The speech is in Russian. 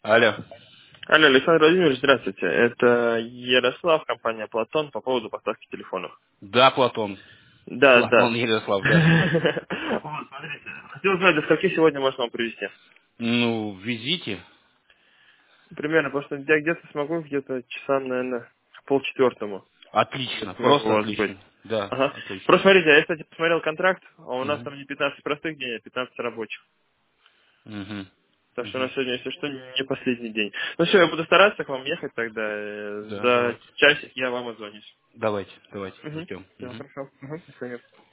Алло. Алло, Александр Владимирович, здравствуйте. Это Ярослав, компания «Платон» по поводу поставки телефонов. Да, Платон. Да, Платон да. Ярослав, да. Вот, смотрите. Хотел узнать, до скольки сегодня можно вам привезти? Ну, везите. Примерно, потому что я где-то смогу, где-то часа, наверное, к полчетвертому. Я Отлично, смогу у просто вас быть. отлично. Да, Ага. отлично. Просто смотрите, я, кстати, посмотрел контракт, а у нас Угу. там не 15 простых дней, а 15 рабочих. Угу. Так что у Угу. нас сегодня, если что, не последний день. Ну все, я буду стараться к вам ехать тогда. Да, За давайте. часик я вам отзвонюсь. Давайте, давайте, Угу. ждем. Все, Угу. хорошо. Угу. До свидания.